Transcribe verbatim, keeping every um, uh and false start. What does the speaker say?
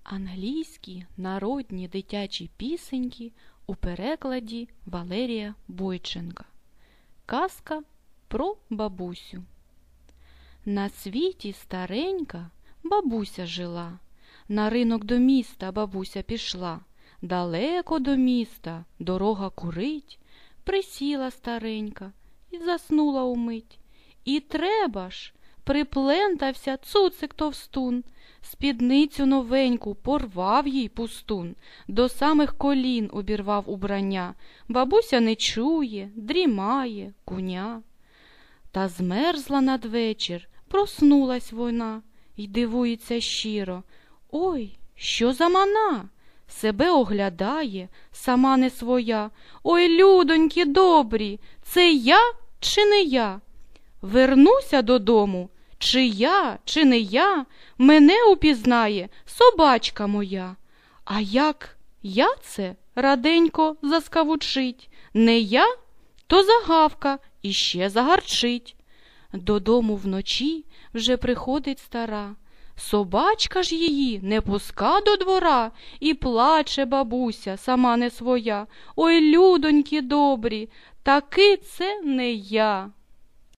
Англійські народні дитячі пісеньки у перекладі Валерія Бойченка. Казка про бабусю. На світі старенька бабуся жила. На ринок до міста бабуся пішла. Далеко до міста дорога курить. Присіла старенька і заснула умить. І треба ж, приплентався цуцик товстун. Спідницю новеньку порвав їй пустун, до самих колін обірвав убрання. Бабуся не чує, дрімає куня. Та змерзла надвечір, проснулась вона й дивується щиро. Ой, що за мана? Себе оглядає, сама не своя. Ой, людоньки добрі, це я чи не я? Вернуся додому, чи я, чи не я, мене упізнає собачка моя. А як я це раденько заскавучить, не я, то загавка і ще загарчить. Додому вночі вже приходить стара. Собачка ж її не пуска до двора, і плаче бабуся, сама не своя. Ой, людоньки добрі, таки це не я.